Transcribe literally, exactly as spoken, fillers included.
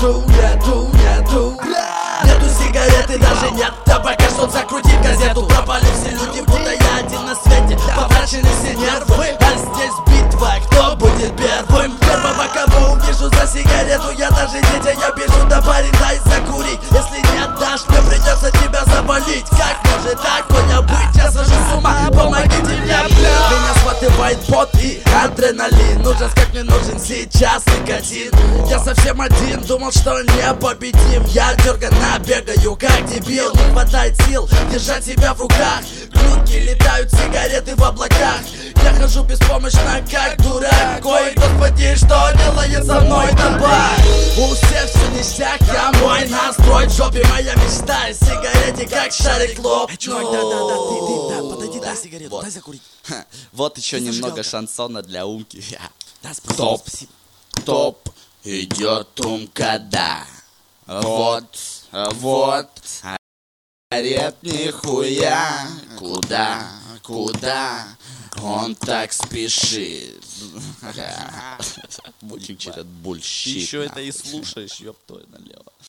нету, нету, нету. Нету сигареты, даже нет табака, чтоб закрутить газету. Пропали все люди, будто я один на свете. Потрачены все нервы, а здесь битва, кто будет первым? Первого, кого увижу за сигарету, я даже детей я бежу. Да парень, дай закурить, если не отдашь, мне придется тебя завалить. Как может такое быть? Я сажу с ума, помогите мне, бля. Меня схватывает пот и адреналин. Нужен, как мне нужен сейчас никотин. Я совсем один, думал, что непобедим. Я дерганно бегаю, как дебил. Не хватает сил держать себя в руках. Клюнки летают, сигареты в облаках. Я хожу беспомощно, как дурак. Ой, господи, что делает со мной табак? У всех все ништяк, я мой настрой. В жопе моя мечта, сигарете как шарик лоб. Чувак, да, да, да, ты, ты, да, подойди, дай сигарету, вот. дай закурить. Ха, вот еще Ты немного зажигалка. шансона для умки. Да, Топ, спасибо. топ, идет умка, да. Вот, вот, орет нихуя. Куда, куда он так спешит? Мучик через Ты бульщит. еще это и слушаешь, ёб твою налево.